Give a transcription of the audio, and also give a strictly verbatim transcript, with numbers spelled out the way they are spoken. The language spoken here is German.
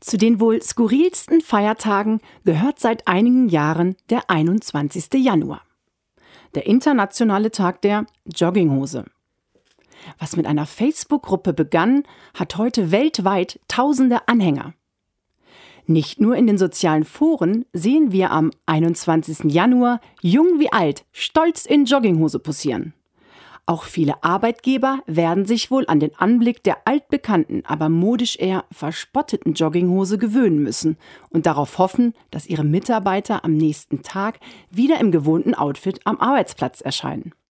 Zu den wohl skurrilsten Feiertagen gehört seit einigen Jahren der einundzwanzigste Januar. Der internationale Tag der Jogginghose. Was mit einer Facebook-Gruppe begann, hat heute weltweit tausende Anhänger. Nicht nur in den sozialen Foren sehen wir am einundzwanzigsten Januar jung wie alt stolz in Jogginghose posieren. Auch viele Arbeitgeber werden sich wohl an den Anblick der altbekannten, aber modisch eher verspotteten Jogginghose gewöhnen müssen und darauf hoffen, dass ihre Mitarbeiter am nächsten Tag wieder im gewohnten Outfit am Arbeitsplatz erscheinen.